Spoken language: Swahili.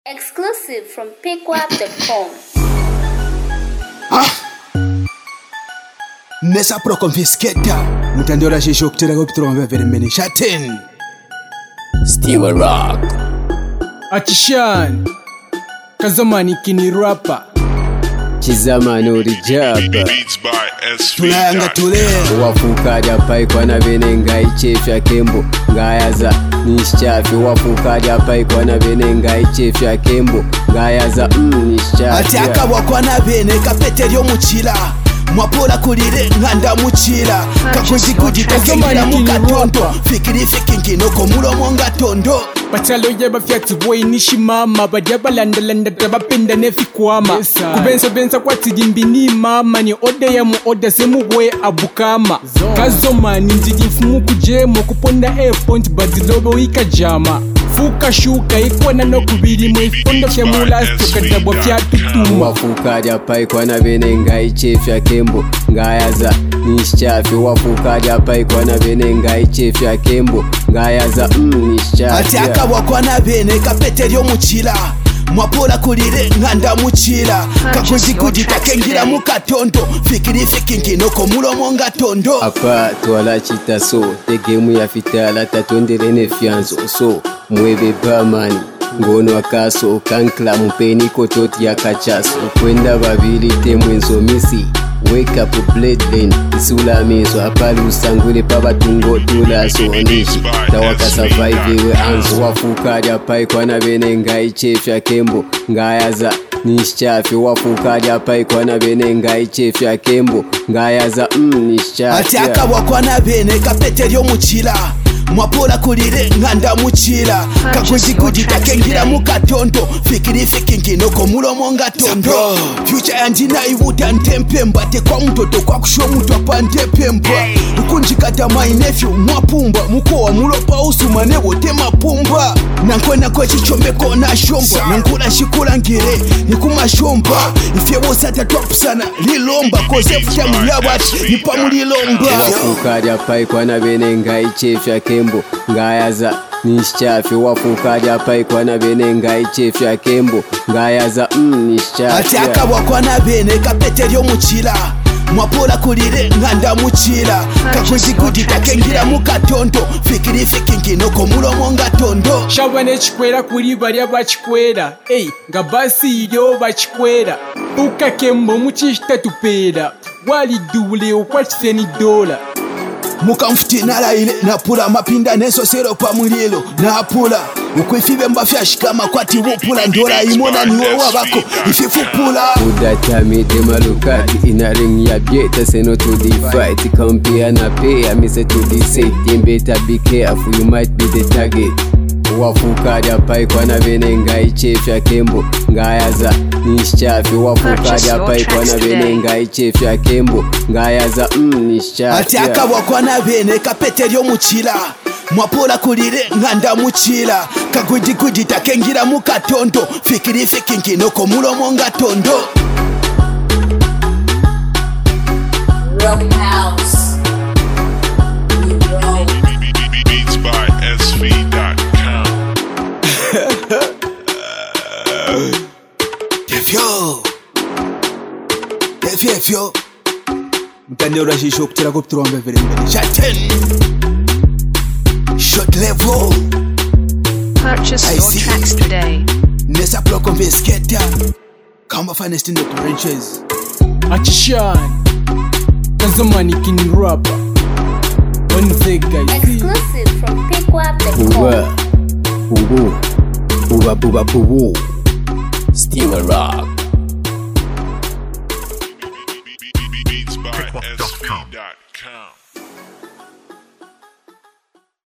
Exclusive from pickwap.com. Nessa pro confiscata mutandora shisho kutera ko pitrombe veremene shaten Steve Rock Achishan Kazamani kini rapper Chizamani urijaba tulanga tule wafukaja pai kwana bene ngai chefya kembo ngayaza nishafi wafukaja pai kwana bene ngai chefya kembo ngayaza nishafi ati akabwa kwana bene kapeteryo muchila mwapola kulire nganda muchila kakujikuji kakengila mukatondo fikiri fikingino mulomo ngatondo Bachalo yeba fyati boy nishimama Bajaba landa tabapenda nefikwama Kubensa kwa tijimbini mama Ni ode ya mu ode semu boy abukama Kazoma ninjigifumu kujemo Kuponda point badilobo ikajama Fuka shuka ikwana no kubiri mwifondo shemula stuka dabo fyatu tumu wafukaja pai kwana bene ngai chefya kembo ngayaza nishafi wafukaja pai kwana bene ngai chefya kembo ngayaza nishafi ati akabwa kwana bene kapeteryo muchila mwapola kulire nganda muchila kakujikuji kakengila mukatondo fikiri fikingino mulomo ngatondo apa twala chita so tegemu ya fitala tatonderene fianzo so mwebe bamani ngono akaso kankla mpeni kototi ya kachaso kwenda babili temwenzo misi wake up bloodline isula meso apali usangule pabatungo tulaso ndishi tawaka survive we anzo wafukaja pai kwana bene ngai chefya kembo ngayaza nishafi wafukaja pai kwana bene ngai chefya kembo ngayaza nishafi ati akabwa kwana bene kapeteryo muchila mwapola kulire nganda muchila kakujikuji kakengila mukatondo fikiri fikingino mulomo ngatondo future yanjina ivuta ntempemba tekwa mtoto kwa kusho mtu apa ntepemba ukunjikata my nephew mwapumba mukowa mulopa usumane wote mapumba nankwena kwa chichomeko na shomba nankula shikula ngire nikuma shomba ifye wosata twapusana lilomba kosefu cha muyabati nipa mulilomba wafukaja pai kwana bene ngai chefya kembo ngayaza nishafi wafukaja pai kwana bene ngai chefya kembo ngayaza nishafi ati akabwa kwana bene kapeteryo muchila mwapola kulire nganda muchila kakujikuji kakengila mukatondo fikiri fikingino mulomo ngatondo Shabane chikwera kuri barya bachikwera nga basi ilyo bachikwera Uka kembo muchishita tupera Wali dule ukwachiseni dola mukamfuti nalaile napula mapinda neso sero pa mulilo napula ukwifibe mbafyashikama kwati wupula ndola imona niwo wabako ififupula udatamite malukati inaring ya bieta seno to the fight compare na pay mise to the safety better be careful you might be the target wafukaja pai kwana bene ngai chefya kembo ngayaza nishafi wafukaja pai kwana bene ngai chefya kembo ngayaza nishafi ati akabwa kwana bene kapeteryo muchila mwapola kulire nganda muchila kakujikuji takengila mukatondo fikiri fikingino mulomo ngatondo Beats by SV.com. Defyo mutandora shisho kutera ko pitrombe veremene shaten short level Purchase your tracks today. Nessa pro confiscata kama finest in the trenches Achishan Kazamani kini rapper One thing guys Exclusive from pickwap.com. Buba Steve Rock Beats by SV.com.